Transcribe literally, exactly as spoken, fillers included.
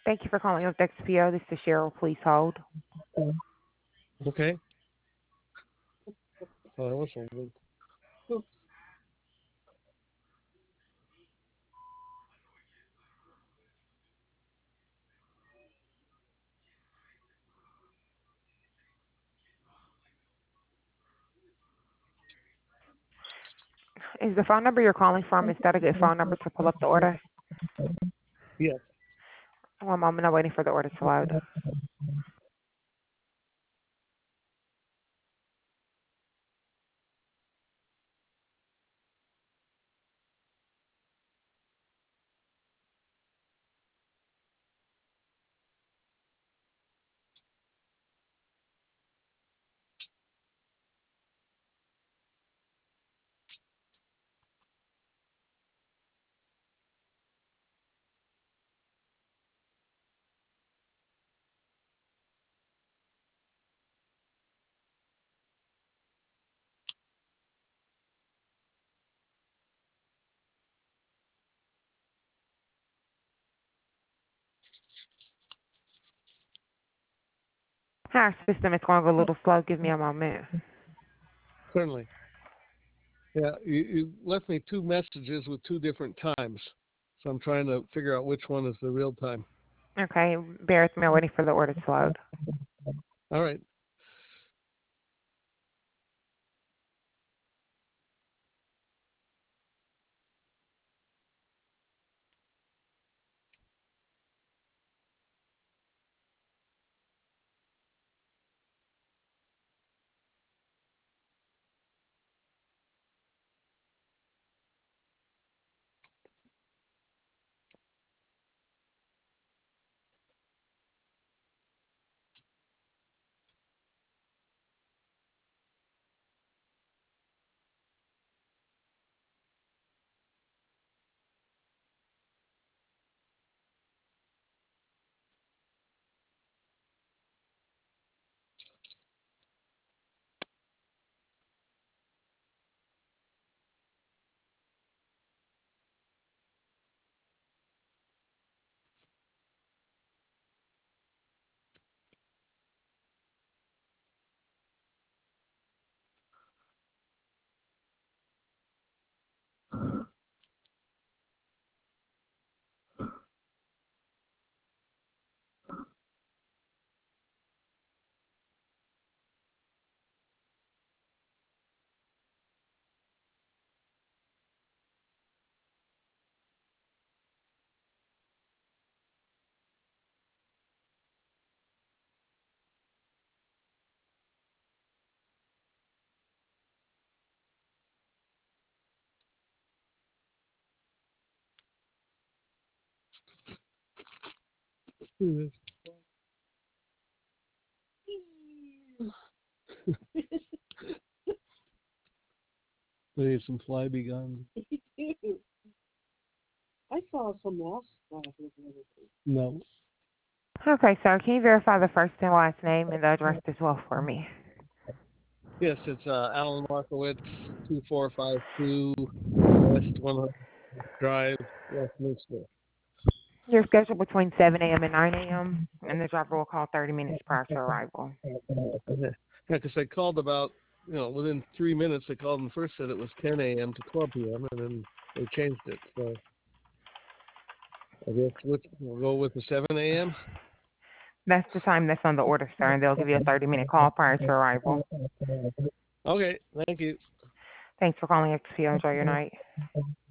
Thank you for calling up X P O. This is Cheryl. Please hold. Okay. Oh, that was so good. Is the phone number you're calling from, is that a good phone number to pull up the order? Yes. One moment, I'm waiting for the order to load. Our system is going a little slow. Give me a moment. Certainly. Yeah, you, you left me two messages with two different times. So I'm trying to figure out which one is the real time. Okay, bear with me. I'm waiting for the order to load. All right. We need some fly be gone. I saw some lost stuff. No. Okay, sir, can you verify the first and last name and the address as well for me? Yes, it's uh, Alan Markowitz, two four five two West one hundred Drive, Westminster. You're scheduled between seven a.m. and nine a.m., and the driver will call thirty minutes prior to arrival. Yeah, because they called about, you know, within three minutes, they called and first said it was ten a.m. to twelve p.m., and then they changed it. So I guess which, we'll go with the seven a.m. That's the time that's on the order, sir, and they'll give you a thirty minute call prior to arrival. Okay, thank you. Thanks for calling X P O. Enjoy your night.